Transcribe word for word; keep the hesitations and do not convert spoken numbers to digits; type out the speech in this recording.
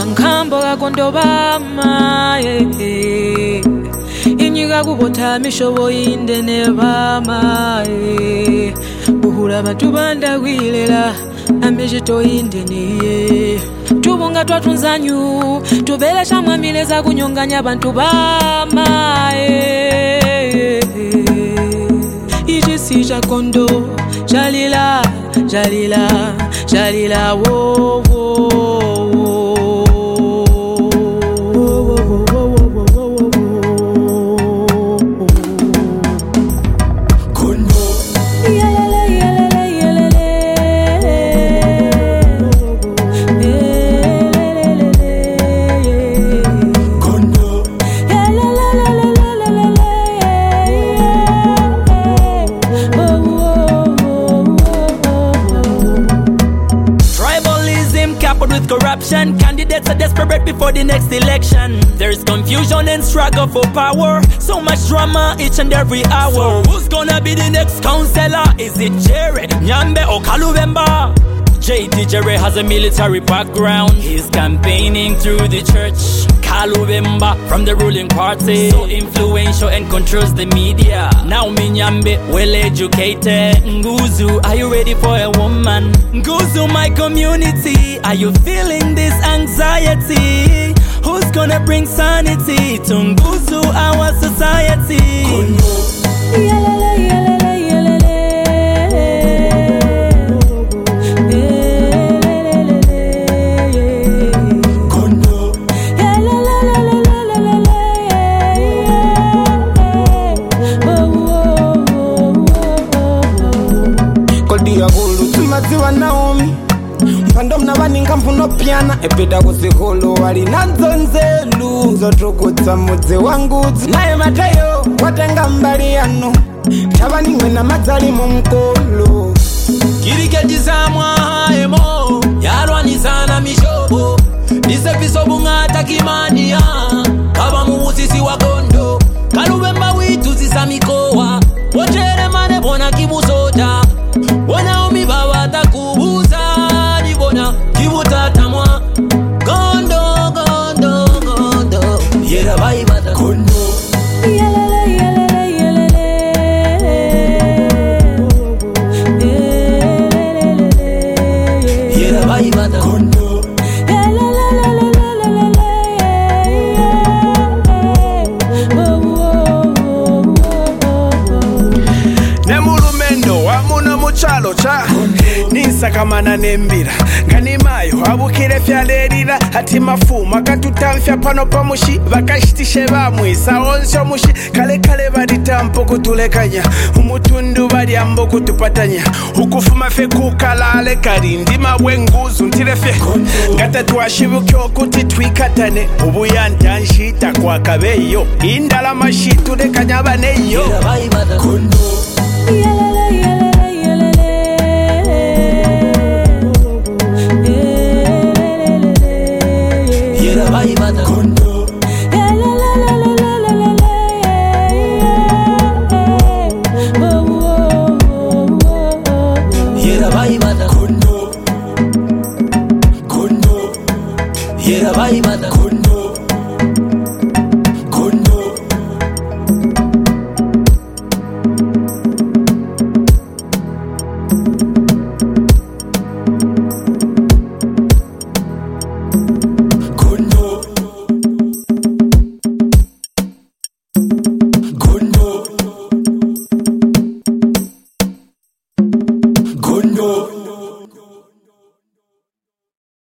Nkambo gakondo bama Inyiga kubota mishobo inde ne bama Buhula batubanda gwilela amejito inde niye Tubunga twatunzanyu tubele shamwa mileza kunyonganya bantu bama Ijisi jakondo jalila jalila jalila wo wo with corruption, candidates are desperate before the next election. There's confusion and struggle for power, so much drama each and every hour. So who's gonna be the next councillor? Is it Jerry, Nyambe or Kalubemba? J D Jerry has a military background. He's campaigning through the church. Kalubemba from the ruling party, so influential and controls the media. Now Nyambe, well educated. Nguzu, are you ready for a woman? Nguzu, my community, are you feeling this anxiety? Who's gonna bring sanity to Nguzu, our society? Maziwa Naomi Mpando mnabani nkampuno piana Epida kusihulu wali nazo nzelu Zotokutsa muze wanguzi Nae matayo watenga mbali yanu Tabani mwena mazali mumkolo Kirike jisamwa haemo Yarwani sana mishobo Nisefiso bungata kimania Kaba muusisi wakondo Kalubemba witu zisamikowa Wochere mane bona kibusoda Wana umi baba takubuza Nibona kibuta tamwa Gondo, gondo, gondo Yera baibata Gondo Yelele, yelele, yelele Yera baibata Gondo Yelele, yelele, Nemulumendo wamuna muchalo cha Nisa kamana nembira Ngani mayo abukire fyalerira Hati mafuma katutamfya pano pamushi Bakashitishe bamwisa onsyo mushi Kale kale baditampo kutulekanya Umutundu bali ambo kutupatanya Ukufuma fe kukalale karindi mabwe nguzu ntirefe Ngata tuwashibukyo kuti twikatane Ubuyanta nshita kwa kabeyo Indala mashitu lekanya baneyo Yera baibata Kondo Yelele, yelele, yelele Yera baibata Kondo Yelele, yelele, Yera baibata Kondo Kondo Yera baibata Kondo